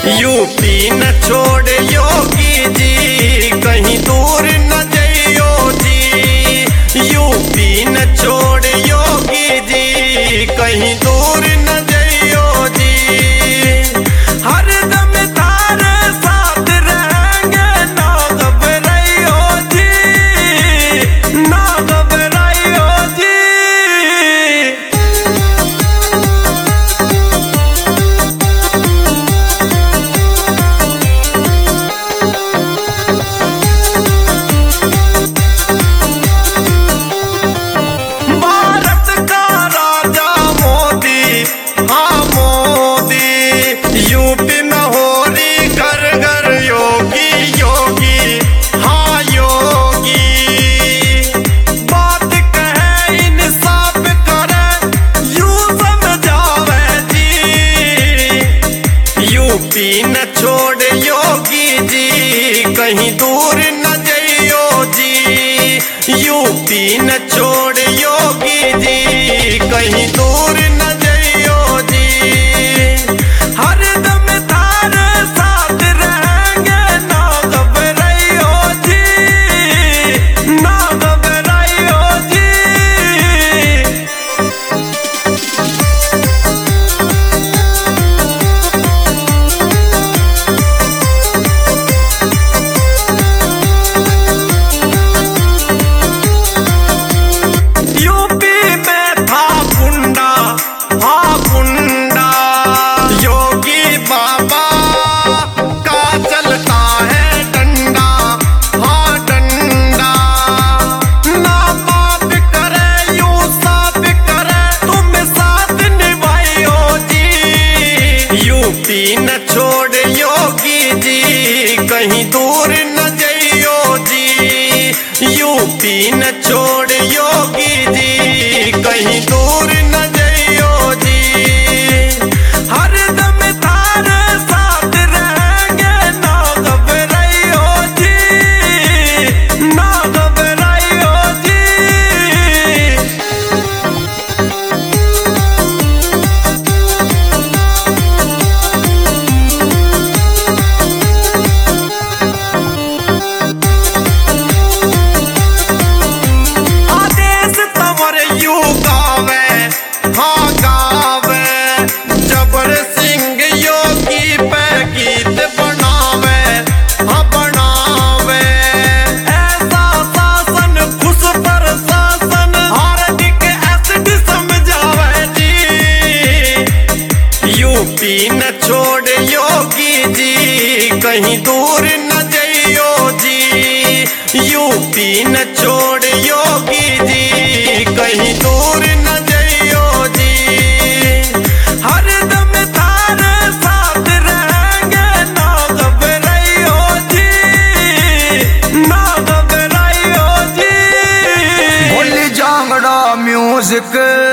UP न छोड़ योगी जी, कहीं दूर न जइयो जी। यूपी न छोड़ योगी जी, कहीं दूर न जइयो जी। हर दम तारे साथ रहेंगे, ना घबराइयो जी, ना घबराइयो जी। यूपी में हो रही घर घर योगी योगी, हाँ योगी। बात कहे इंसाफ करे, यूं समझावे जी। यूपी न छोड़ योगी जी, कहीं दूर न जइयो जी। यूपी न छोड़ योगी जी, कहीं दूर न जइयो जी। हर दम तारे साथ रहेंगे, ना घबराइयो जी, ना घबराइयो जी। यूपी में था गुंडा, हाँ गुंडा। योगी बाबा का चलता है डंडा, हाँ डंडा। ना बाप करे यूं साफ करे, तुम साथ निभाइयो जी। यूपी न छोड़ योगी जी, कहीं दूर न जइयो जी। यूपी न छोड़ योगी जी, कहीं दूर न जइयो जी। हर दम तारे साथ रहेंगे, ना घबराइयो जी, ना घबराइयो जी। आदेश तवर यू गावे, हाँ गावे। जबर सिंह योगी पे गीत बनावे, हाँ बनावे। ऐसा शासन खुश पर शासन, हार्दिक एसडी समझावे जी। यूपी न छोड़ योगी जी, कहीं दूर न जइयो जी। यूपी न छोड़ योगी जी, कहीं दूर न जइयो जी। हर दम तारे साथ रहेंगे, ना घबराइयो जी, ना घबराइयो जी। भोली जांगड़ा म्यूजिक।